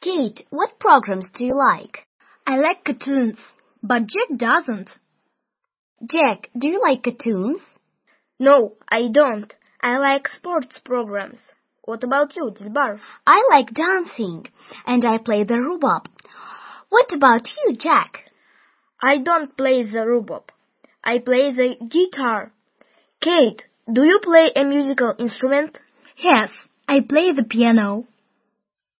Kate, what programs do you like? I like cartoons, but Jack doesn't. Jack, do you like cartoons? No, I don't. I like sports programs. What about you, Dilbar? I like dancing, and I play the rhubarb. What about you, Jack? I don't play the rhubarb. I play the guitar. Kate, do you play a musical instrument? Yes, I play the piano.